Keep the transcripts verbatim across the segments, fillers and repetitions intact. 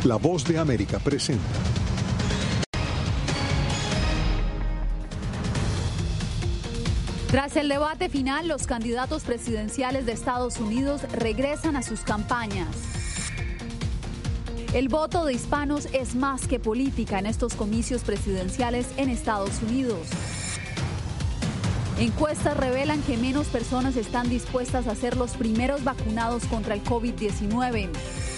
La Voz de América presenta. Tras el debate final, los candidatos presidenciales de Estados Unidos regresan a sus campañas. El voto de hispanos es más que política en estos comicios presidenciales en Estados Unidos. Encuestas revelan que menos personas están dispuestas a ser los primeros vacunados contra el COVID diecinueve.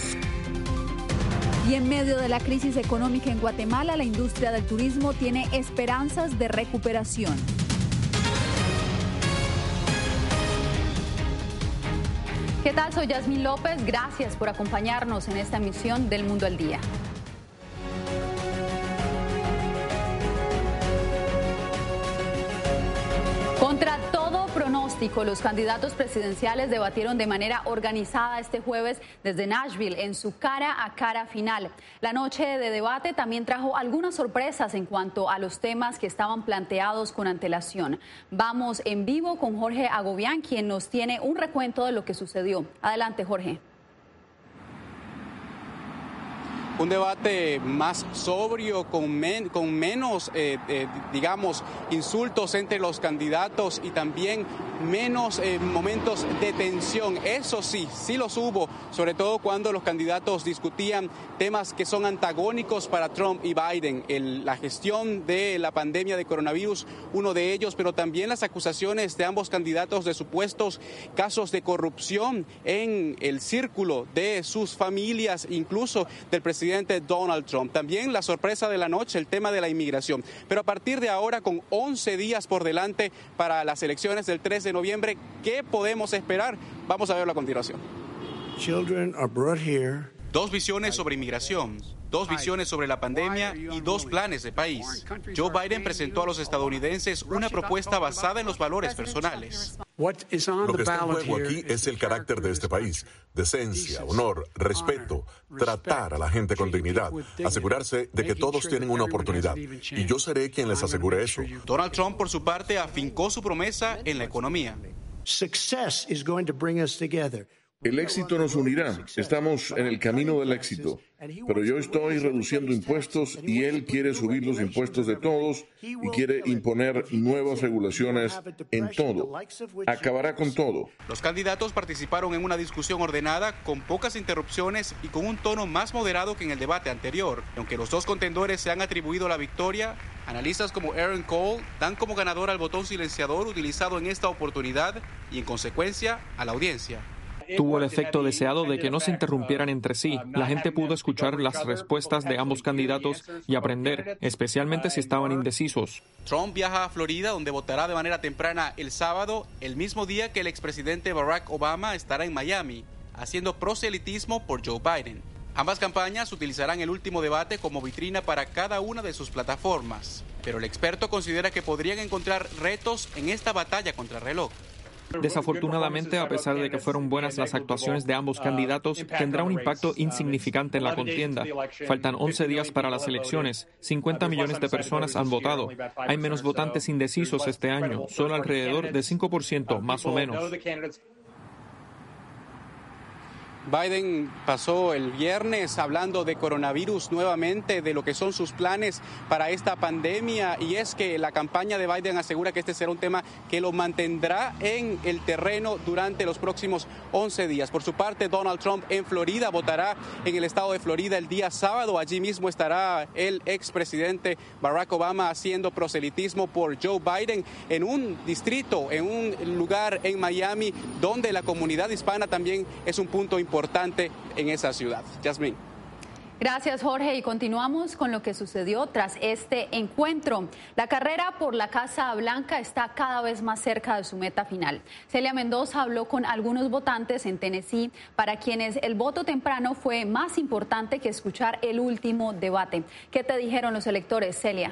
Y en medio de la crisis económica en Guatemala, la industria del turismo tiene esperanzas de recuperación. ¿Qué tal? Soy Yasmín López. Gracias por acompañarnos en esta emisión del Mundo al Día. Contra todo pronóstico, los candidatos presidenciales debatieron de manera organizada este jueves desde Nashville en su cara a cara final. La noche de debate también trajo algunas sorpresas en cuanto a los temas que estaban planteados con antelación. Vamos en vivo con Jorge Agobián, quien nos tiene un recuento de lo que sucedió. Adelante, Jorge. Un debate más sobrio, con, men, con menos, eh, eh, digamos, insultos entre los candidatos y también menos eh, momentos de tensión. Eso sí, sí los hubo, sobre todo cuando los candidatos discutían temas que son antagónicos para Trump y Biden. El, la gestión de la pandemia de coronavirus, uno de ellos, pero también las acusaciones de ambos candidatos de supuestos casos de corrupción en el círculo de sus familias, incluso del presidente Donald Trump. También la sorpresa de la noche, el tema de la inmigración. Pero a partir de ahora, con once días por delante para las elecciones del tres de noviembre, ¿qué podemos esperar? Vamos a verlo a continuación. Children are brought here. Dos visiones sobre inmigración, dos visiones sobre la pandemia y dos planes de país. Joe Biden presentó a los estadounidenses una propuesta basada en los valores personales. Lo que está en juego aquí es el carácter de este país. Decencia, honor, respeto, tratar a la gente con dignidad, asegurarse de que todos tienen una oportunidad. Y yo seré quien les asegure eso. Donald Trump, por su parte, afincó su promesa en la economía. Success is going to bring us together. El éxito nos unirá. Estamos en el camino del éxito. Pero yo estoy reduciendo impuestos y él quiere subir los impuestos de todos y quiere imponer nuevas regulaciones en todo. Acabará con todo. Los candidatos participaron en una discusión ordenada, con pocas interrupciones y con un tono más moderado que en el debate anterior. Aunque los dos contendores se han atribuido la victoria, analistas como Aaron Cole dan como ganador al botón silenciador utilizado en esta oportunidad y, en consecuencia, a la audiencia. Tuvo el efecto deseado de que no se interrumpieran entre sí. La gente pudo escuchar las respuestas de ambos candidatos y aprender, especialmente si estaban indecisos. Trump viaja a Florida, donde votará de manera temprana el sábado, el mismo día que el expresidente Barack Obama estará en Miami, haciendo proselitismo por Joe Biden. Ambas campañas utilizarán el último debate como vitrina para cada una de sus plataformas, pero el experto considera que podrían encontrar retos en esta batalla contra el reloj. Desafortunadamente, a pesar de que fueron buenas las actuaciones de ambos candidatos, tendrá un impacto insignificante en la contienda. Faltan once días para las elecciones. cincuenta millones de personas han votado. Hay menos votantes indecisos este año, solo alrededor de cinco por ciento, más o menos. Biden pasó el viernes hablando de coronavirus nuevamente, de lo que son sus planes para esta pandemia, y es que la campaña de Biden asegura que este será un tema que lo mantendrá en el terreno durante los próximos once días. Por su parte, Donald Trump en Florida votará en el estado de Florida el día sábado. Allí mismo estará el expresidente Barack Obama haciendo proselitismo por Joe Biden en un distrito, en un lugar en Miami, donde la comunidad hispana también es un punto importante importante en esa ciudad. Yasmín. Gracias, Jorge. Y continuamos con lo que sucedió tras este encuentro. La carrera por la Casa Blanca está cada vez más cerca de su meta final. Celia Mendoza habló con algunos votantes en Tennessee para quienes el voto temprano fue más importante que escuchar el último debate. ¿Qué te dijeron los electores, Celia?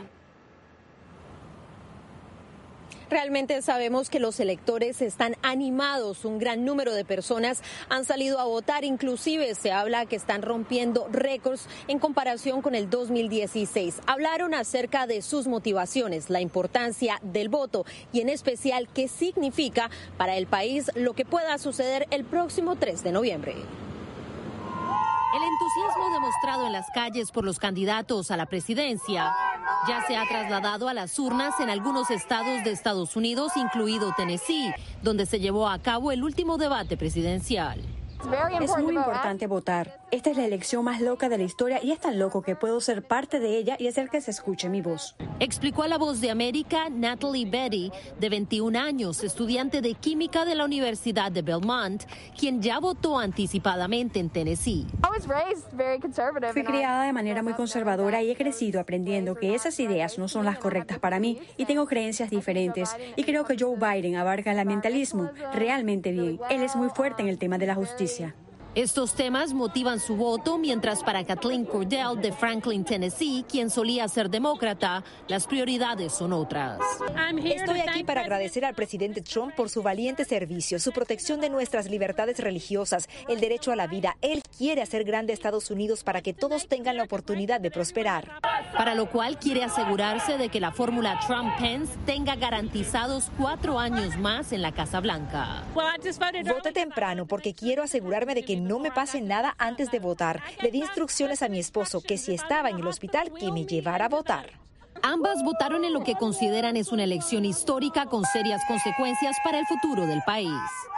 Realmente sabemos que los electores están animados, un gran número de personas han salido a votar, inclusive se habla que están rompiendo récords en comparación con el dos mil dieciséis. Hablaron acerca de sus motivaciones, la importancia del voto y en especial qué significa para el país lo que pueda suceder el próximo tres de noviembre. El entusiasmo demostrado en las calles por los candidatos a la presidencia ya se ha trasladado a las urnas en algunos estados de Estados Unidos, incluido Tennessee, donde se llevó a cabo el último debate presidencial. Es muy importante votar. Esta es la elección más loca de la historia y es tan loco que puedo ser parte de ella y hacer que se escuche mi voz. Explicó a La Voz de América Natalie Betty, de veintiún años, estudiante de química de la Universidad de Belmont, quien ya votó anticipadamente en Tennessee. Fui criada de manera muy conservadora y he crecido aprendiendo que esas ideas no son las correctas para mí y tengo creencias diferentes. Y creo que Joe Biden abarca el ambientalismo realmente bien. Él es muy fuerte en el tema de la justicia. Estos temas motivan su voto, mientras para Kathleen Cordell de Franklin, Tennessee, quien solía ser demócrata, las prioridades son otras. Estoy aquí para agradecer al presidente Trump por su valiente servicio, su protección de nuestras libertades religiosas, el derecho a la vida. Él quiere hacer grande a Estados Unidos para que todos tengan la oportunidad de prosperar. Para lo cual quiere asegurarse de que la fórmula Trump-Pence tenga garantizados cuatro años más en la Casa Blanca. Voté temprano porque quiero asegurarme de que no me pase nada antes de votar. Le di instrucciones a mi esposo que si estaba en el hospital, que me llevara a votar. Ambas votaron en lo que consideran es una elección histórica con serias consecuencias para el futuro del país.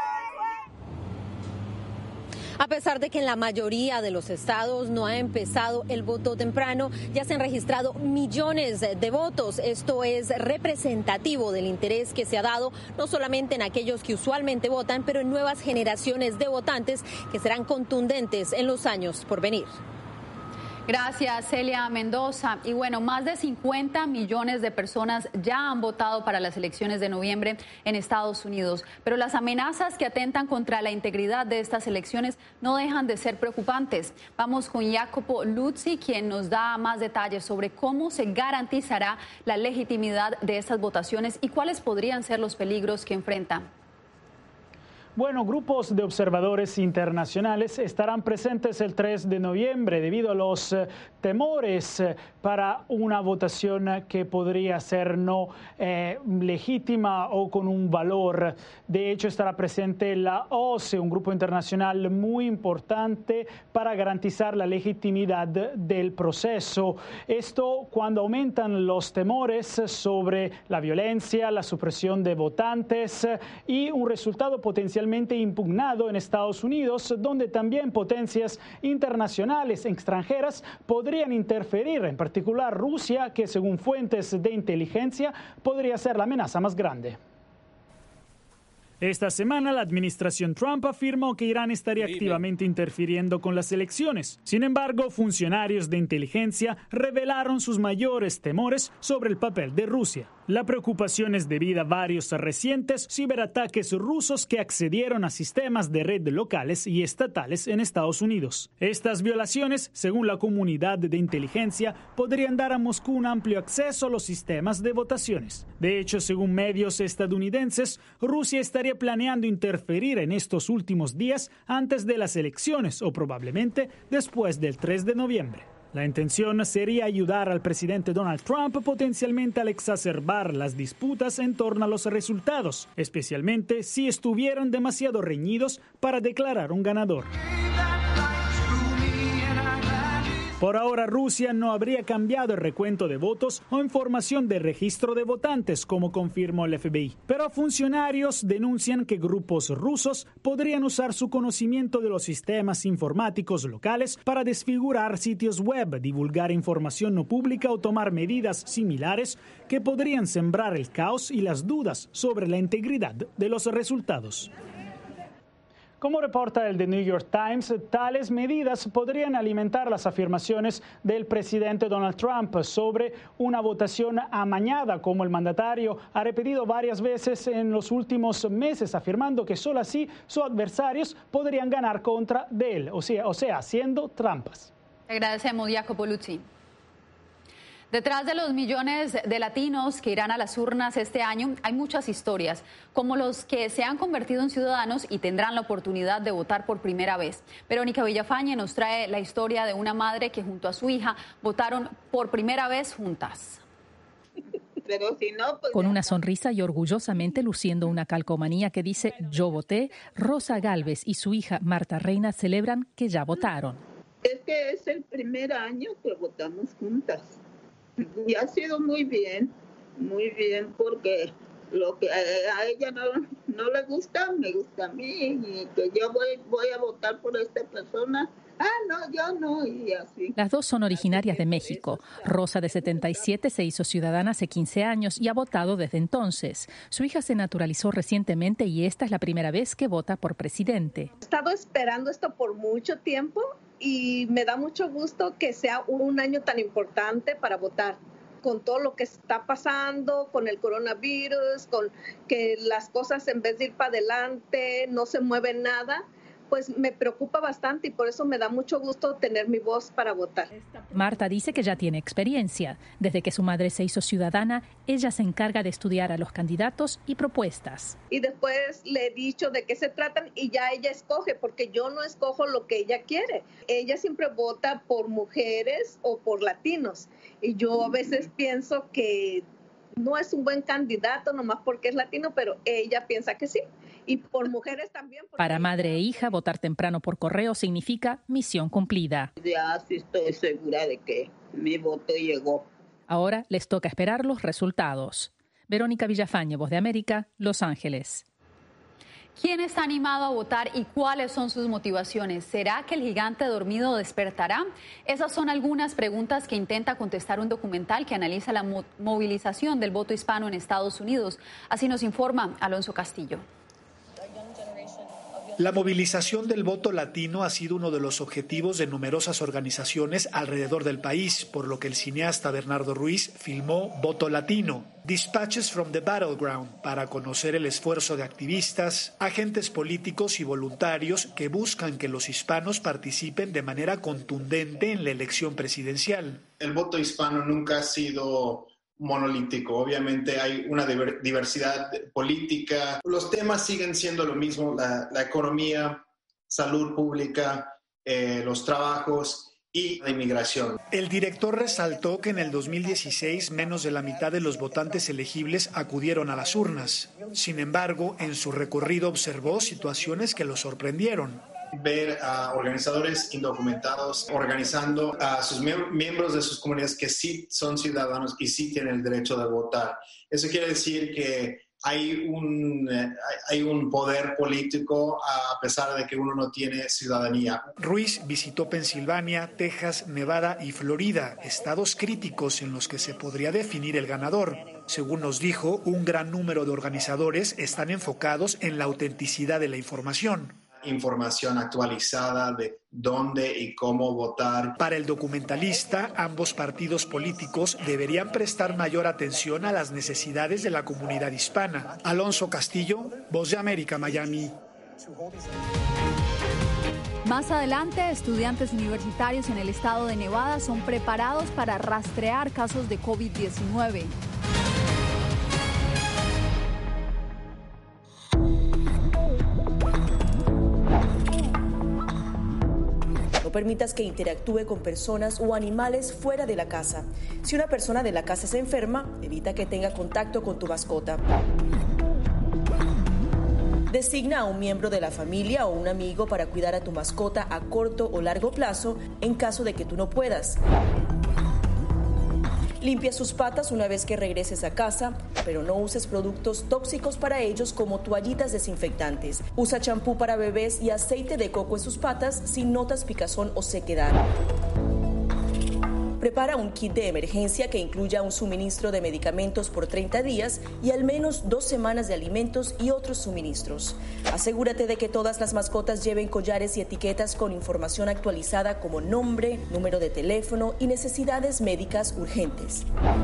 A pesar de que en la mayoría de los estados no ha empezado el voto temprano, ya se han registrado millones de votos. Esto es representativo del interés que se ha dado no solamente en aquellos que usualmente votan, pero en nuevas generaciones de votantes que serán contundentes en los años por venir. Gracias, Celia Mendoza. Y bueno, más de cincuenta millones de personas ya han votado para las elecciones de noviembre en Estados Unidos. Pero las amenazas que atentan contra la integridad de estas elecciones no dejan de ser preocupantes. Vamos con Jacopo Luzzi, quien nos da más detalles sobre cómo se garantizará la legitimidad de estas votaciones y cuáles podrían ser los peligros que enfrentan. Bueno, grupos de observadores internacionales estarán presentes el tres de noviembre debido a los eh, temores eh, para una votación que podría ser no eh, legítima o con un valor. De hecho, estará presente la O S C E, un grupo internacional muy importante para garantizar la legitimidad del proceso. Esto cuando aumentan los temores sobre la violencia, la supresión de votantes y un resultado potencialmente impugnado en Estados Unidos, donde también potencias internacionales extranjeras podrían interferir, en particular Rusia, que según fuentes de inteligencia podría ser la amenaza más grande. Esta semana la administración Trump afirmó que Irán estaría activamente interfiriendo con las elecciones. Sin embargo, funcionarios de inteligencia revelaron sus mayores temores sobre el papel de Rusia. La preocupación es debida a varios recientes ciberataques rusos que accedieron a sistemas de red locales y estatales en Estados Unidos. Estas violaciones, según la comunidad de inteligencia, podrían dar a Moscú un amplio acceso a los sistemas de votaciones. De hecho, según medios estadounidenses, Rusia estaría planeando interferir en estos últimos días antes de las elecciones o probablemente después del tres de noviembre. La intención sería ayudar al presidente Donald Trump potencialmente al exacerbar las disputas en torno a los resultados, especialmente si estuvieran demasiado reñidos para declarar un ganador. Por ahora, Rusia no habría cambiado el recuento de votos o información de registro de votantes, como confirmó el F B I. Pero funcionarios denuncian que grupos rusos podrían usar su conocimiento de los sistemas informáticos locales para desfigurar sitios web, divulgar información no pública o tomar medidas similares que podrían sembrar el caos y las dudas sobre la integridad de los resultados. Como reporta el The New York Times, tales medidas podrían alimentar las afirmaciones del presidente Donald Trump sobre una votación amañada, como el mandatario ha repetido varias veces en los últimos meses, afirmando que solo así sus adversarios podrían ganar contra de él, o sea, o sea haciendo trampas. Agradecemos, Jacopo Luzzi. Detrás de los millones de latinos que irán a las urnas este año hay muchas historias, como los que se han convertido en ciudadanos y tendrán la oportunidad de votar por primera vez. Verónica Villafañe nos trae la historia de una madre que junto a su hija votaron por primera vez juntas. Pero si no, pues con una sonrisa y orgullosamente luciendo una calcomanía que dice "Yo voté", Rosa Gálvez y su hija Marta Reina celebran que ya votaron. Es que es el primer año que votamos juntas y ha sido muy bien, muy bien, porque lo que a ella no, no le gusta, me gusta a mí, y que yo voy, voy a votar por esta persona. Ah, no, yo no, y así. Las dos son originarias de México. Rosa, de setenta y siete, se hizo ciudadana hace quince años y ha votado desde entonces. Su hija se naturalizó recientemente y esta es la primera vez que vota por presidente. He estado esperando esto por mucho tiempo y me da mucho gusto que sea un año tan importante para votar. Con todo lo que está pasando, con el coronavirus, con que las cosas en vez de ir para adelante no se mueve nada, pues me preocupa bastante y por eso me da mucho gusto tener mi voz para votar. Marta dice que ya tiene experiencia. Desde que su madre se hizo ciudadana, ella se encarga de estudiar a los candidatos y propuestas. Y después le he dicho de qué se tratan y ya ella escoge, porque yo no escojo lo que ella quiere. Ella siempre vota por mujeres o por latinos. Y yo a veces pienso que no es un buen candidato nomás porque es latino, pero ella piensa que sí. Y por mujeres también. Para madre e hija, votar temprano por correo significa misión cumplida. Ya sí estoy segura de que mi voto llegó. Ahora les toca esperar los resultados. Verónica Villafañe, Voz de América, Los Ángeles. ¿Quién está animado a votar y cuáles son sus motivaciones? ¿Será que el gigante dormido despertará? Esas son algunas preguntas que intenta contestar un documental que analiza la mo- movilización del voto hispano en Estados Unidos. Así nos informa Alonso Castillo. La movilización del voto latino ha sido uno de los objetivos de numerosas organizaciones alrededor del país, por lo que el cineasta Bernardo Ruiz filmó Voto Latino, Dispatches from the Battleground, para conocer el esfuerzo de activistas, agentes políticos y voluntarios que buscan que los hispanos participen de manera contundente en la elección presidencial. El voto hispano nunca ha sido monolítico. Obviamente hay una diversidad política. Los temas siguen siendo lo mismo, la, la economía, salud pública, eh, los trabajos y la inmigración. El director resaltó que en el dos mil dieciséis menos de la mitad de los votantes elegibles acudieron a las urnas. Sin embargo, en su recorrido observó situaciones que lo sorprendieron. Ver a organizadores indocumentados organizando a sus mie- miembros de sus comunidades que sí son ciudadanos y sí tienen el derecho de votar. Eso quiere decir que hay un, eh, hay un poder político a pesar de que uno no tiene ciudadanía. Ruiz visitó Pensilvania, Texas, Nevada y Florida, estados críticos en los que se podría definir el ganador. Según nos dijo, un gran número de organizadores están enfocados en la autenticidad de la información. Información actualizada de dónde y cómo votar. Para el documentalista, ambos partidos políticos deberían prestar mayor atención a las necesidades de la comunidad hispana. Alonso Castillo, Voz de América, Miami. Más adelante, estudiantes universitarios en el estado de Nevada son preparados para rastrear casos de COVID diecinueve. No permitas que interactúe con personas o animales fuera de la casa. Si una persona de la casa se enferma, evita que tenga contacto con tu mascota. Designa a un miembro de la familia o un amigo para cuidar a tu mascota a corto o largo plazo en caso de que tú no puedas. Limpia sus patas una vez que regreses a casa, pero no uses productos tóxicos para ellos como toallitas desinfectantes. Usa champú para bebés y aceite de coco en sus patas si notas picazón o sequedad. Prepara un kit de emergencia que incluya un suministro de medicamentos por treinta días y al menos dos semanas de alimentos y otros suministros. Asegúrate de que todas las mascotas lleven collares y etiquetas con información actualizada como nombre, número de teléfono y necesidades médicas urgentes.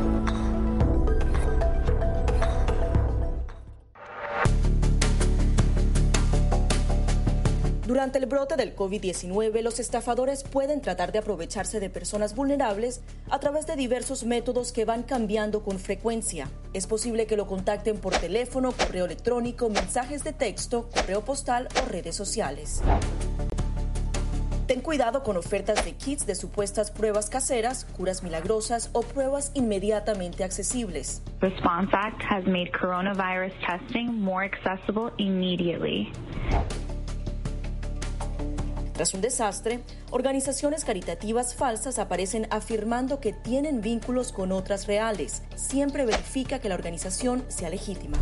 Durante el brote del COVID diecinueve, los estafadores pueden tratar de aprovecharse de personas vulnerables a través de diversos métodos que van cambiando con frecuencia. Es posible que lo contacten por teléfono, correo electrónico, mensajes de texto, correo postal o redes sociales. Ten cuidado con ofertas de kits de supuestas pruebas caseras, curas milagrosas o pruebas inmediatamente accesibles. Response Act has made coronavirus testing more accessible immediately. Tras un desastre, organizaciones caritativas falsas aparecen afirmando que tienen vínculos con otras reales. Siempre verifica que la organización sea legítima.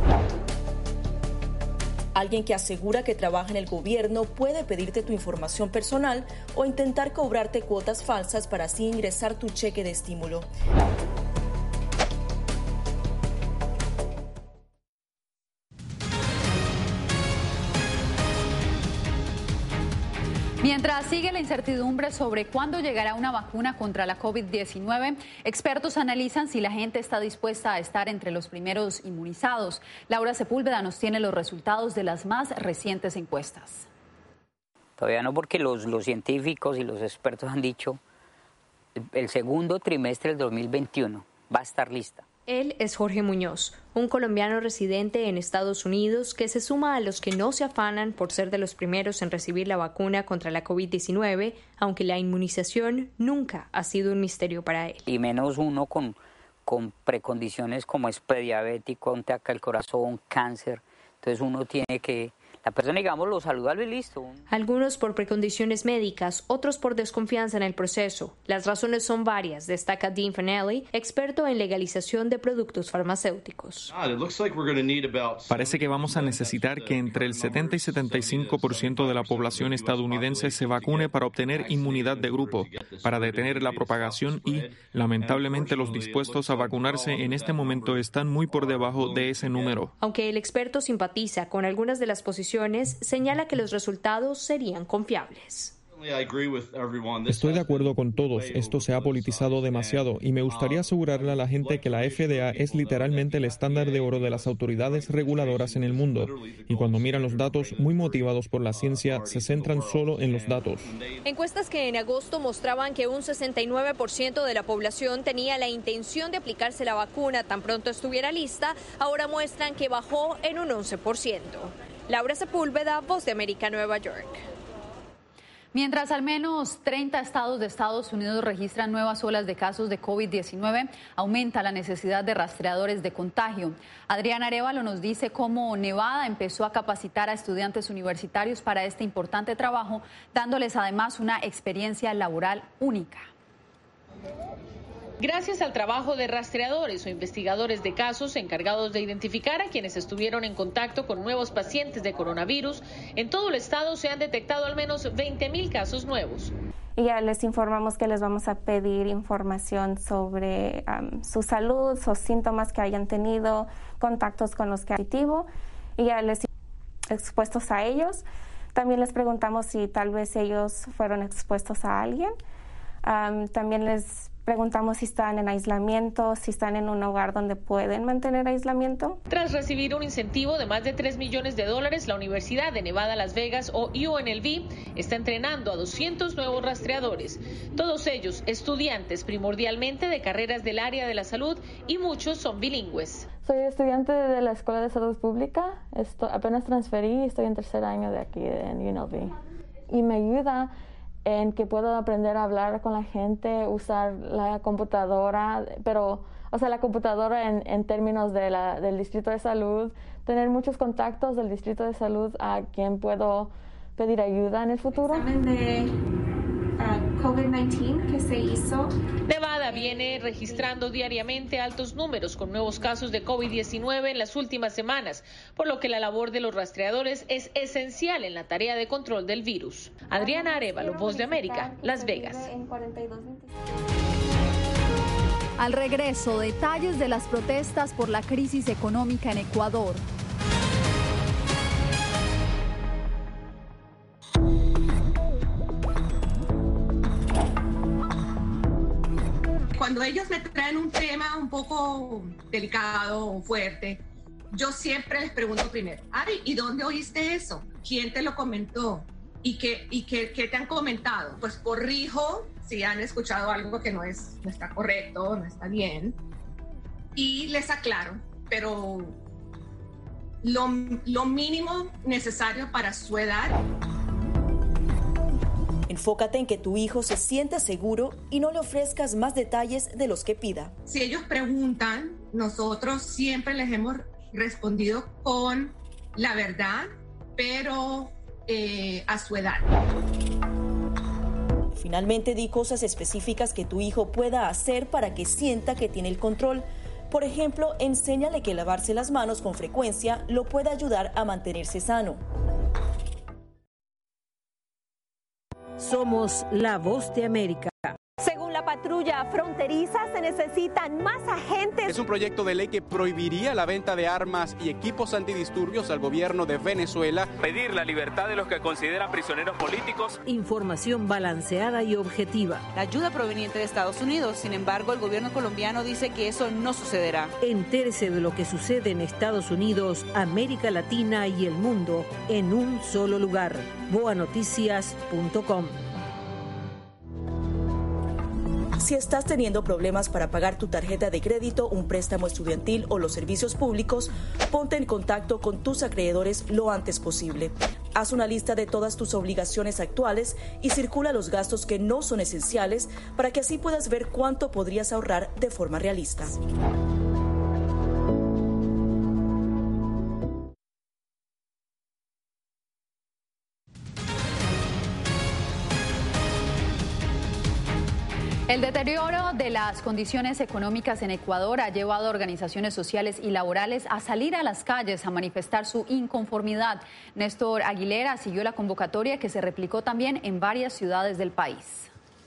Alguien que asegura que trabaja en el gobierno puede pedirte tu información personal o intentar cobrarte cuotas falsas para así ingresar tu cheque de estímulo. Mientras sigue la incertidumbre sobre cuándo llegará una vacuna contra la COVID diecinueve, expertos analizan si la gente está dispuesta a estar entre los primeros inmunizados. Laura Sepúlveda nos tiene los resultados de las más recientes encuestas. Todavía no, porque los, los científicos y los expertos han dicho el segundo trimestre del dos mil veintiuno va a estar lista. Él es Jorge Muñoz, un colombiano residente en Estados Unidos que se suma a los que no se afanan por ser de los primeros en recibir la vacuna contra la COVID diecinueve, aunque la inmunización nunca ha sido un misterio para él. Y menos uno con, con precondiciones como es prediabético, un ataque al corazón, cáncer. Entonces uno tiene que... La persona, digamos, lo saludable y listo. Algunos por precondiciones médicas, otros por desconfianza en el proceso. Las razones son varias, destaca Dean Fanelli, experto en legalización de productos farmacéuticos. Parece que vamos a necesitar que entre el setenta y setenta y cinco por ciento de la población estadounidense se vacune para obtener inmunidad de grupo, para detener la propagación y, lamentablemente, los dispuestos a vacunarse en este momento están muy por debajo de ese número. Aunque el experto simpatiza con algunas de las posiciones, señala que los resultados serían confiables. Estoy de acuerdo con todos. Esto se ha politizado demasiado y me gustaría asegurarle a la gente que la F D A es literalmente el estándar de oro de las autoridades reguladoras en el mundo. Y cuando miran los datos, muy motivados por la ciencia, se centran solo en los datos. Encuestas que en agosto mostraban que un sesenta y nueve por ciento de la población tenía la intención de aplicarse la vacuna tan pronto estuviera lista, ahora muestran que bajó en un once por ciento. Laura Sepúlveda, Voz de América, Nueva York. Mientras al menos treinta estados de Estados Unidos registran nuevas olas de casos de COVID diecinueve, aumenta la necesidad de rastreadores de contagio. Adrián Arévalo nos dice cómo Nevada empezó a capacitar a estudiantes universitarios para este importante trabajo, dándoles además una experiencia laboral única. Gracias al trabajo de rastreadores o investigadores de casos encargados de identificar a quienes estuvieron en contacto con nuevos pacientes de coronavirus, en todo el estado se han detectado al menos veinte mil casos nuevos. Y ya les informamos que les vamos a pedir información sobre um, su salud, sus síntomas que hayan tenido, contactos con los que han positivo, y ya les expuestos a ellos. También les preguntamos si tal vez ellos fueron expuestos a alguien. Um, también les preguntamos si están en aislamiento, si están en un hogar donde pueden mantener aislamiento. Tras recibir un incentivo de más de tres millones de dólares, la Universidad de Nevada, Las Vegas, o U N L V, está entrenando a doscientos nuevos rastreadores. Todos ellos estudiantes primordialmente de carreras del área de la salud y muchos son bilingües. Soy estudiante de la Escuela de Salud Pública. Estoy, apenas transferí y estoy en tercer año de aquí en U N L V. Y me ayuda en que puedo aprender a hablar con la gente, usar la computadora, pero, o sea, la computadora en, en términos de la, del Distrito de Salud, tener muchos contactos del Distrito de Salud a quien puedo pedir ayuda en el futuro. El examen de uh, COVID diecinueve que se hizo. Nevada viene registrando diariamente altos números con nuevos casos de COVID diecinueve en las últimas semanas, por lo que la labor de los rastreadores es esencial en la tarea de control del virus. Adriana Arévalo, Voz de América, Las Vegas. Al regreso, detalles de las protestas por la crisis económica en Ecuador. Cuando ellos me traen un tema un poco delicado o fuerte, yo siempre les pregunto primero, Ari, ¿y dónde oíste eso? ¿Quién te lo comentó? ¿Y qué, y qué, qué te han comentado? Pues corrijo si han escuchado algo que no, es, no está correcto, no está bien, y les aclaro, pero lo, lo mínimo necesario para su edad. Enfócate en que tu hijo se sienta seguro y no le ofrezcas más detalles de los que pida. Si ellos preguntan, nosotros siempre les hemos respondido con la verdad, pero eh, a su edad. Finalmente, di cosas específicas que tu hijo pueda hacer para que sienta que tiene el control. Por ejemplo, enséñale que lavarse las manos con frecuencia lo puede ayudar a mantenerse sano. Somos la voz de América. Según la patrulla fronteriza, se necesitan más agentes. Es un proyecto de ley que prohibiría la venta de armas y equipos antidisturbios al gobierno de Venezuela. Pedir la libertad de los que consideran prisioneros políticos. Información balanceada y objetiva. La ayuda proveniente de Estados Unidos. Sin embargo, el gobierno colombiano dice que eso no sucederá. Entérese de lo que sucede en Estados Unidos, América Latina y el mundo en un solo lugar. boa noticias punto com. Si estás teniendo problemas para pagar tu tarjeta de crédito, un préstamo estudiantil o los servicios públicos, ponte en contacto con tus acreedores lo antes posible. Haz una lista de todas tus obligaciones actuales y circula los gastos que no son esenciales para que así puedas ver cuánto podrías ahorrar de forma realista. El deterioro de las condiciones económicas en Ecuador ha llevado a organizaciones sociales y laborales a salir a las calles a manifestar su inconformidad. Néstor Aguilera siguió la convocatoria que se replicó también en varias ciudades del país.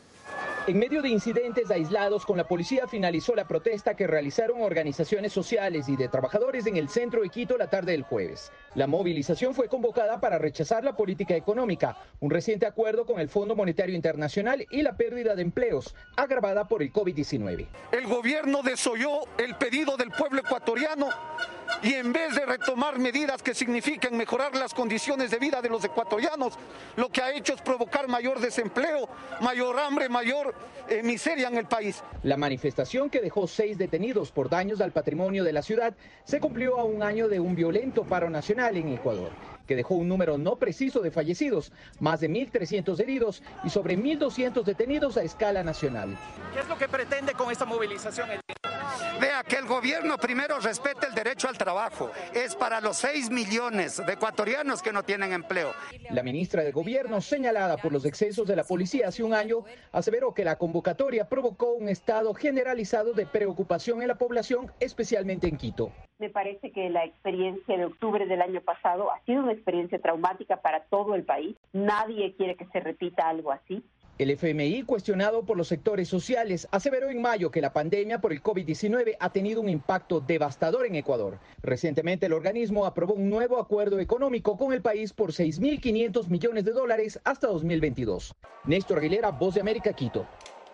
En medio de incidentes aislados con la policía, finalizó la protesta que realizaron organizaciones sociales y de trabajadores en el centro de Quito la tarde del jueves. La movilización fue convocada para rechazar la política económica, un reciente acuerdo con el Fondo Monetario Internacional y la pérdida de empleos, agravada por el COVID diecinueve. El gobierno desoyó el pedido del pueblo ecuatoriano y en vez de retomar medidas que signifiquen mejorar las condiciones de vida de los ecuatorianos, lo que ha hecho es provocar mayor desempleo, mayor hambre, mayor eh, miseria en el país. La manifestación, que dejó seis detenidos por daños al patrimonio de la ciudad, se cumplió a un año de un violento paro nacional en Ecuador, que dejó un número no preciso de fallecidos, más de mil trescientos heridos y sobre mil doscientos detenidos a escala nacional. ¿Qué es lo que pretende con esta movilización? Vea, que el gobierno primero respete el derecho al trabajo. Es para los seis millones de ecuatorianos que no tienen empleo. La ministra de Gobierno, señalada por los excesos de la policía hace un año, aseveró que la convocatoria provocó un estado generalizado de preocupación en la población, especialmente en Quito. Me parece que la experiencia de octubre del año pasado ha sido una experiencia traumática para todo el país. Nadie quiere que se repita algo así. El F M I, cuestionado por los sectores sociales, aseveró en mayo que la pandemia por el COVID diecinueve ha tenido un impacto devastador en Ecuador. Recientemente el organismo aprobó un nuevo acuerdo económico con el país por seis mil quinientos millones de dólares hasta dos mil veintidós. Néstor Aguilera, Voz de América, Quito.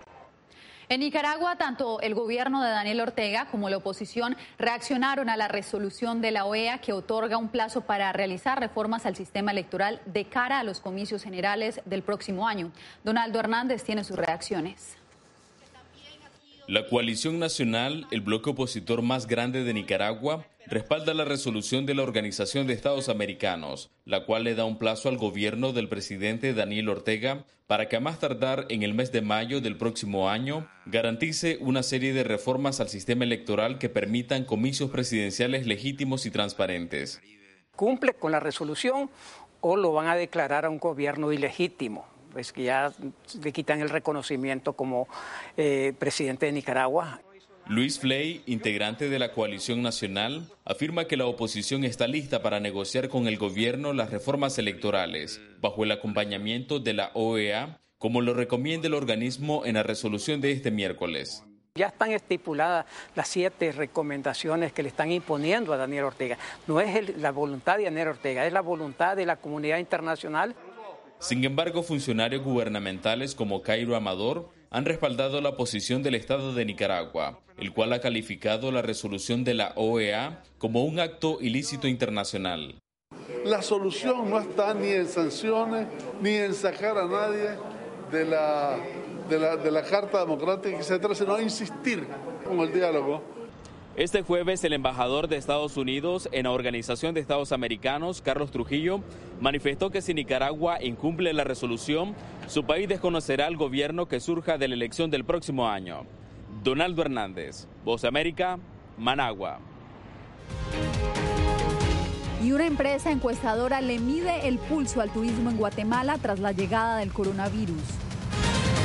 En Nicaragua, tanto el gobierno de Daniel Ortega como la oposición reaccionaron a la resolución de la O E A que otorga un plazo para realizar reformas al sistema electoral de cara a los comicios generales del próximo año. Donaldo Hernández tiene sus reacciones. La coalición nacional, el bloque opositor más grande de Nicaragua, respalda la resolución de la Organización de Estados Americanos, la cual le da un plazo al gobierno del presidente Daniel Ortega para que a más tardar en el mes de mayo del próximo año garantice una serie de reformas al sistema electoral que permitan comicios presidenciales legítimos y transparentes. ¿Cumple con la resolución o lo van a declarar a un gobierno ilegítimo? Pues que ya le quitan el reconocimiento como eh, presidente de Nicaragua. Luis Fley, integrante de la coalición nacional, afirma que la oposición está lista para negociar con el gobierno las reformas electorales, bajo el acompañamiento de la O E A, como lo recomienda el organismo en la resolución de este miércoles. Ya están estipuladas las siete recomendaciones que le están imponiendo a Daniel Ortega. No es el, la voluntad de Daniel Ortega, es la voluntad de la comunidad internacional. Sin embargo, funcionarios gubernamentales como Cairo Amador han respaldado la posición del Estado de Nicaragua, el cual ha calificado la resolución de la O E A como un acto ilícito internacional. La solución no está ni en sanciones, ni en sacar a nadie de la, de la, de la Carta Democrática, etcétera, sino insistir con el diálogo. Este jueves, el embajador de Estados Unidos en la Organización de Estados Americanos, Carlos Trujillo, manifestó que si Nicaragua incumple la resolución, su país desconocerá al gobierno que surja de la elección del próximo año. Donaldo Hernández, Voz de América, Managua. Y una empresa encuestadora le mide el pulso al turismo en Guatemala tras la llegada del coronavirus.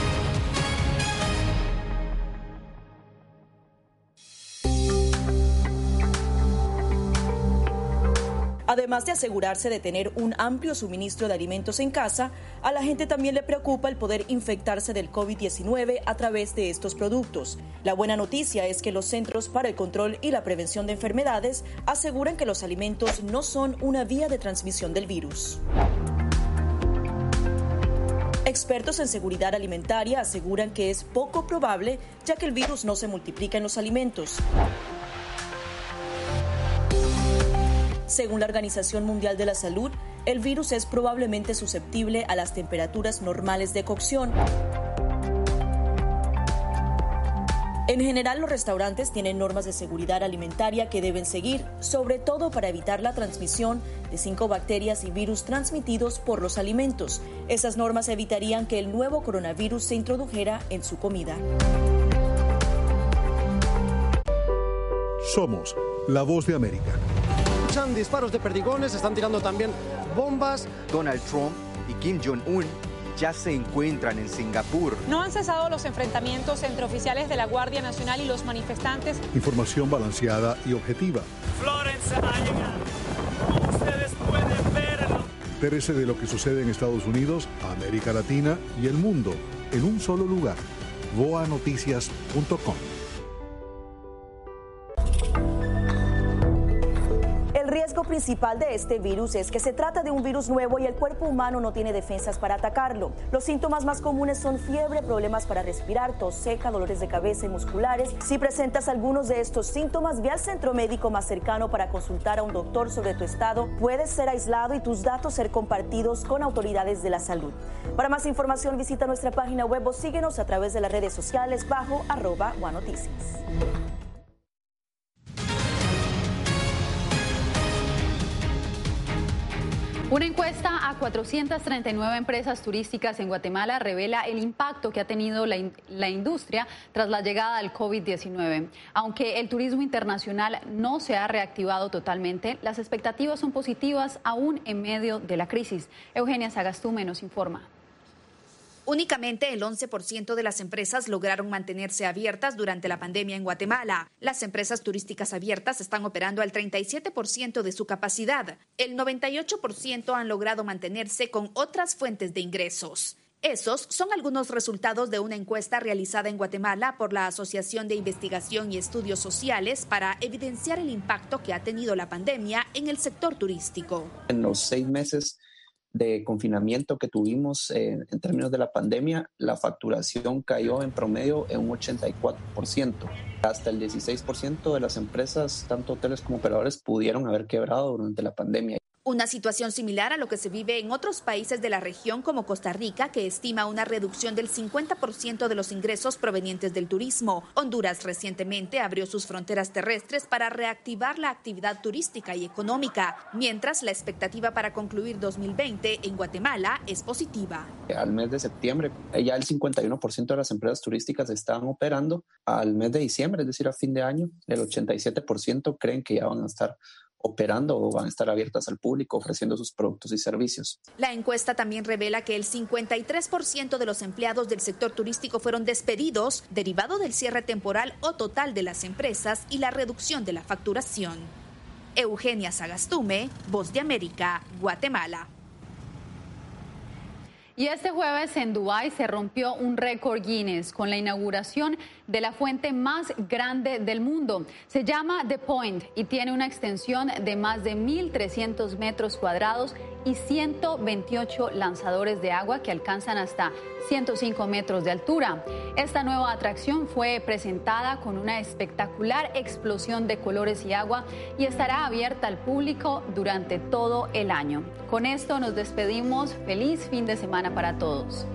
Además de asegurarse de tener un amplio suministro de alimentos en casa, a la gente también le preocupa el poder infectarse del COVID diecinueve a través de estos productos. La buena noticia es que los Centros para el Control y la Prevención de Enfermedades aseguran que los alimentos no son una vía de transmisión del virus. Expertos en seguridad alimentaria aseguran que es poco probable, ya que el virus no se multiplica en los alimentos. Según la Organización Mundial de la Salud, el virus es probablemente susceptible a las temperaturas normales de cocción. En general, los restaurantes tienen normas de seguridad alimentaria que deben seguir, sobre todo para evitar la transmisión de cinco bacterias y virus transmitidos por los alimentos. Esas normas evitarían que el nuevo coronavirus se introdujera en su comida. Somos la voz de América. Escuchan disparos de perdigones, están tirando también bombas. Donald Trump y Kim Jong-un ya se encuentran en Singapur. No han cesado los enfrentamientos entre oficiales de la Guardia Nacional y los manifestantes. Información balanceada y objetiva. Florence ha llegado. Como ustedes pueden ver. Entérese de lo que sucede en Estados Unidos, América Latina y el mundo en un solo lugar. voa noticias punto com. El riesgo principal de este virus es que se trata de un virus nuevo y el cuerpo humano no tiene defensas para atacarlo. Los síntomas más comunes son fiebre, problemas para respirar, tos seca, dolores de cabeza y musculares. Si presentas algunos de estos síntomas, ve al centro médico más cercano para consultar a un doctor sobre tu estado. Puedes ser aislado y tus datos ser compartidos con autoridades de la salud. Para más información, visita nuestra página web o síguenos a través de las redes sociales bajo arroba guanoticias. Una encuesta a cuatrocientas treinta y nueve empresas turísticas en Guatemala revela el impacto que ha tenido la, in la industria tras la llegada del COVID diecinueve. Aunque el turismo internacional no se ha reactivado totalmente, las expectativas son positivas aún en medio de la crisis. Eugenia Sagastume nos informa. Únicamente el once por ciento de las empresas lograron mantenerse abiertas durante la pandemia en Guatemala. Las empresas turísticas abiertas están operando al treinta y siete por ciento de su capacidad. El noventa y ocho por ciento han logrado mantenerse con otras fuentes de ingresos. Esos son algunos resultados de una encuesta realizada en Guatemala por la Asociación de Investigación y Estudios Sociales para evidenciar el impacto que ha tenido la pandemia en el sector turístico. En los seis meses de confinamiento que tuvimos eh, en términos de la pandemia, la facturación cayó en promedio en un ochenta y cuatro por ciento. Hasta el dieciséis por ciento de las empresas, tanto hoteles como operadores, pudieron haber quebrado durante la pandemia. Una situación similar a lo que se vive en otros países de la región como Costa Rica, que estima una reducción del cincuenta por ciento de los ingresos provenientes del turismo. Honduras recientemente abrió sus fronteras terrestres para reactivar la actividad turística y económica, mientras la expectativa para concluir dos mil veinte en Guatemala es positiva. Al mes de septiembre, ya el cincuenta y uno por ciento de las empresas turísticas están operando. Al mes de diciembre, es decir, a fin de año, el ochenta y siete por ciento creen que ya van a estar operando o van a estar abiertas al público ofreciendo sus productos y servicios. La encuesta también revela que el cincuenta y tres por ciento de los empleados del sector turístico fueron despedidos derivado del cierre temporal o total de las empresas y la reducción de la facturación. Eugenia Sagastume, Voz de América, Guatemala. Y este jueves en Dubái se rompió un récord Guinness con la inauguración de la fuente más grande del mundo. Se llama The Point y tiene una extensión de más de mil trescientos metros cuadrados y ciento veintiocho lanzadores de agua que alcanzan hasta ciento cinco metros de altura. Esta nueva atracción fue presentada con una espectacular explosión de colores y agua y estará abierta al público durante todo el año. Con esto nos despedimos. Feliz fin de semana para todos.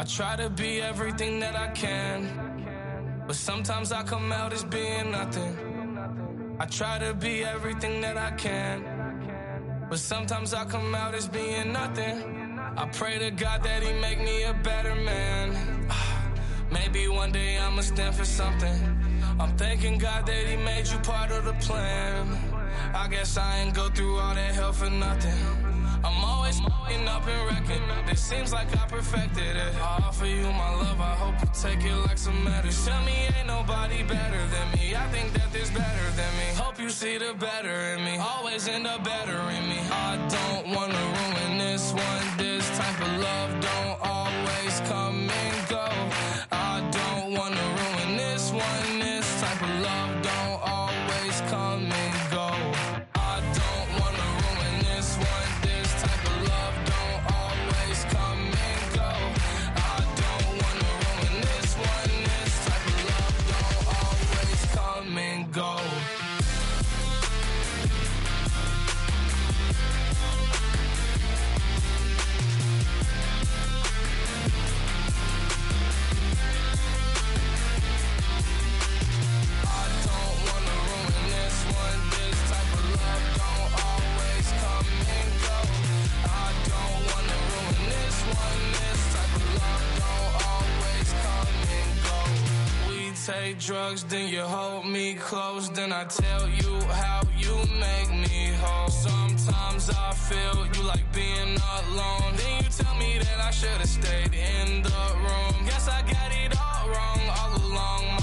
I try to be everything that I can, but sometimes I come out as being nothing. I try to be everything that I can, but sometimes I come out as being nothing. I pray to God that he make me a better man. Maybe one day I'ma stand for something. I'm thanking God that he made you part of the plan. I guess I ain't go through all that hell for nothing. I'm always f***ing up and wrecking. It seems like I perfected it. I offer you my love, I hope you take it like some medicine. Tell me ain't nobody better than me. I think that there's better than me. Hope you see the better in me. Always end up better in me. I don't wanna ruin this one. This type of love don't always come and go. I don't wanna ruin this one. This type of love don't always come and go. I don't wanna ruin this one. This type of love don't always come and go. I don't wanna ruin this one. This type of love don't always come and go. Take drugs, then you hold me close. Then I tell you how you make me whole. Sometimes I feel you like being alone. Then you tell me that I should've stayed in the room. Guess I got it all wrong all along.